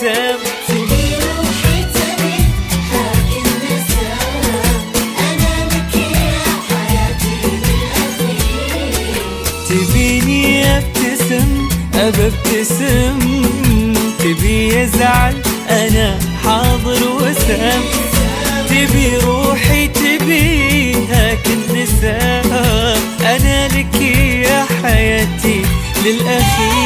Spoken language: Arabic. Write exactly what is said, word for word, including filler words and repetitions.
وسام. تبي روحي تبي هاك النسام، أنا لك يا حياتي للأخير. تبيني ابتسم ابى ابتسم، تبي يزعل انا حاضر وسام. تبي روحي تبي هاك النسام، انا لك يا حياتي للأخير.